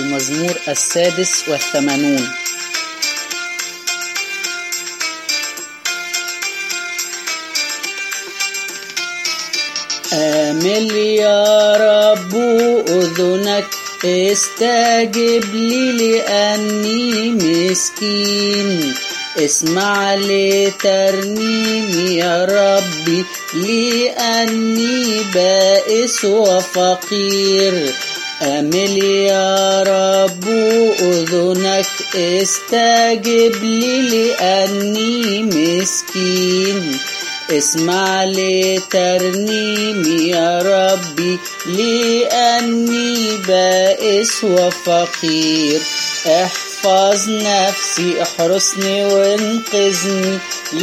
المزمور 86. آمل يا رب أذنك استجب لي لأني مسكين، اسمع لترنيمي يا ربي لأني بائس وفقير. آمل يا رب أذنك استجب لي لأني مسكين، اسمع لترنيمي يا ربي لأني بائس وفقير. احفظ نفسي احرسني وانقذني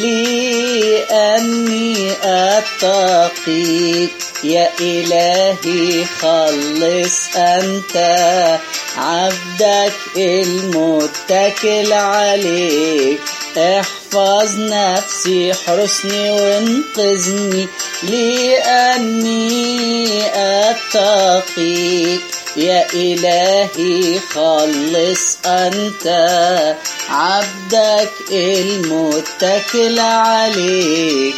لأني أتقيك، يا إلهي خلص أنت عبدك المتكل عليك. احفظ نفسي احرسني وانقذني لأني أتقيك، يا إلهي خلص أنت عبدك المتكل عليك.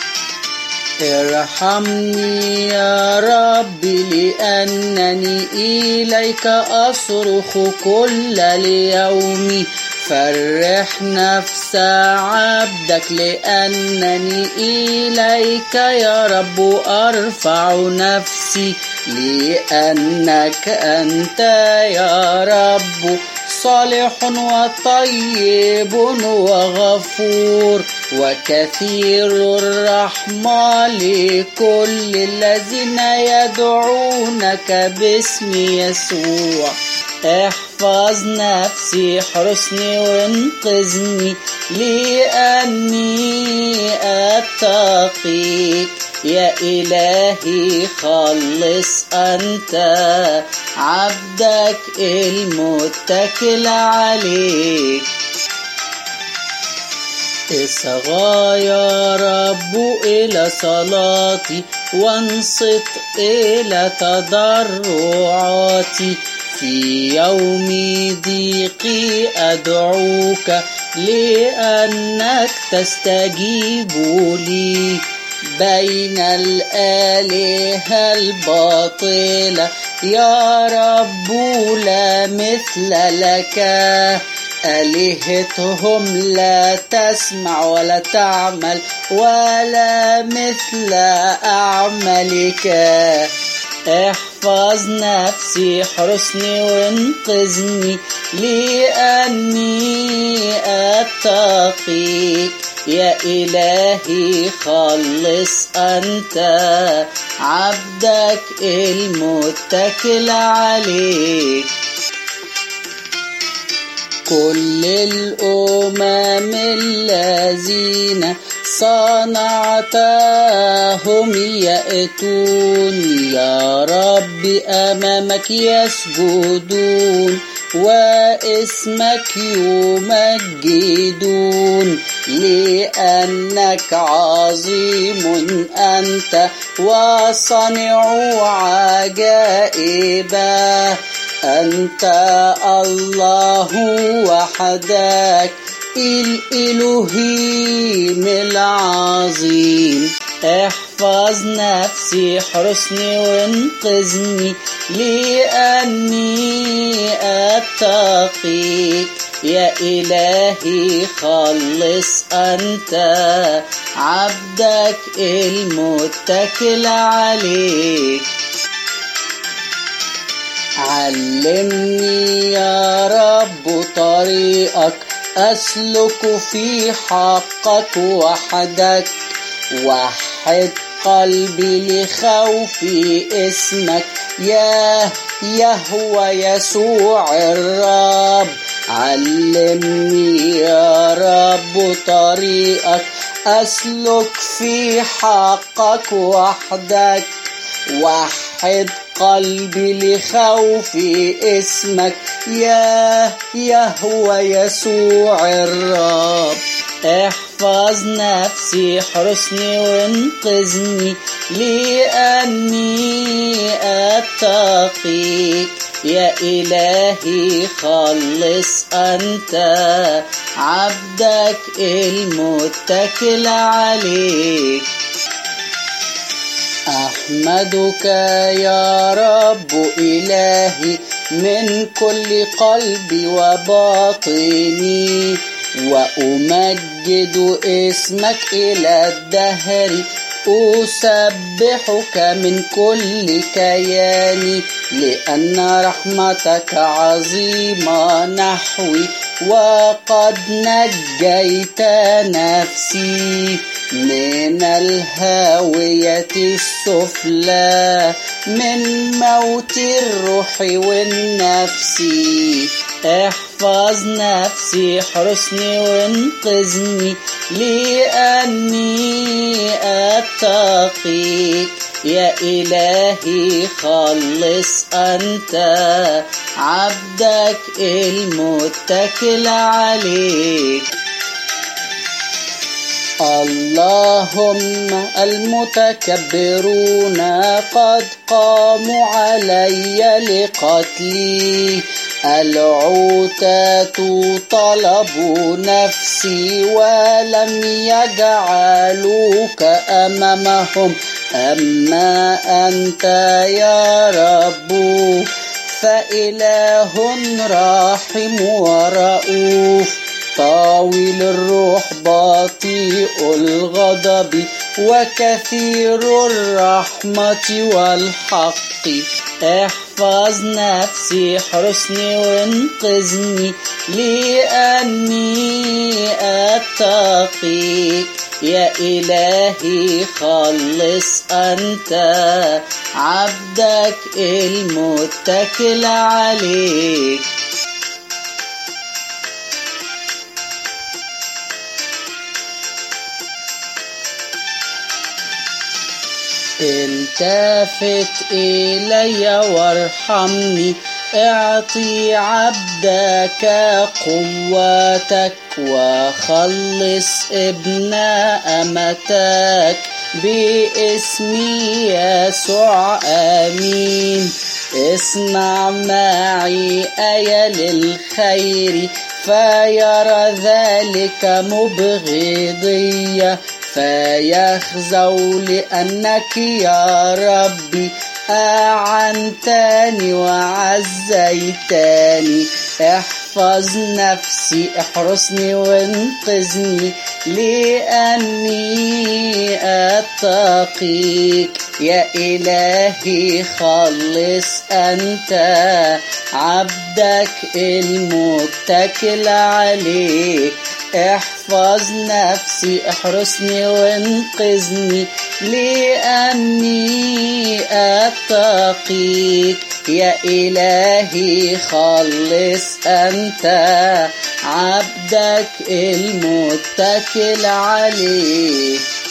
ارحمني يا ربي لأنني إليك أصرخ كل اليوم، فرح نفس عبدك لأنني إليك يا رب أرفع نفسي، لأنك أنت يا رب صالح وطيب وغفور وكثير الرحمة لكل الذين يدعونك باسم يسوع. احفظ نفسي احرسني وانقذني لأني أتقيك، يا إلهي خلص أنت عبدك المتكل عليك. اصغى يا رب إلى صلاتي وانصت إلى تضرعاتي، في يوم ضيقي أدعوك لأنك تستجيب لي. بين الآلهة الباطلة يا رب لا مثل لك، آلهتهم لا تسمع ولا تعمل ولا مثل أعمالك. احفظ نفسي احرسني وانقذني لأني أتقيك، يا إلهي خلص أنت عبدك المتكل عليك. كل الأمم الذين صنعتهم يأتون يا رب أمامك يسجدون واسمك يمجدون، لأنك عظيم أنت وصانع عجائبا. أنت الله وحدك الإلهيم العظيم. احفظ نفسي احرسني وانقذني لأني أتقيك، يا إلهي خلص أنت عبدك المتكل عليك. علمني يا رب طريقك أسلك في حقك وحدك، وحد قلبي لخوف اسمك يا يهوه يسوع الرب. علمني يا رب طريقك أسلك في حقك وحدك، وحد قلبي لخوف اسمك يا يهوه يسوع الرب. احفظ نفسي احرسني وانقذني لأني أتقيك، يا إلهي خلص أنت عبدك المتكل عليك. أحمدك يا رب إلهي من كل قلبي وباطني، وأمجد اسمك إلى الدهر، أسبحك من كل كياني، لأن رحمتك عظيمة نحوي، وقد نجيت نفسي من الهاوية السفلى، من موت الروح والنفس. احفظ نفسي، احرسني وانقذني، لأني أتقيك. يا إلهي خلص أنت عبدك المتكل عليك. اللهم المتكبرون قد قاموا علي لقتلي، العتاة طلبوا نفسي ولم يجعلوك أمامهم، أما أنت يا رب فإله راحم ورؤوف، طاويل الروح بطيء الغضب وكثير الرحمة والحق. احفظ نفسي، احرسني وانقذني، لأني أتقيك. يا إلهي خلص أنت عبدك المتكل عليك. التفت إلي وارحمني، اعطي عبدك قوتك، وخلص ابن أمتك باسم يسوع آمين. اسمع معي آية للخير، فيرى ذلك مبغضية، فيخزوا لأنك يا ربي أعنتني وعزيتني. احفظ نفسي، احرسني وانقذني، لأني أتقيك. يا إلهي خلص أنت عبدك المتكل عليك. احفظ نفسي، احرسني وانقذني، لأني أتقيك. يا إلهي خلص أنت عبدك المتكل عليك.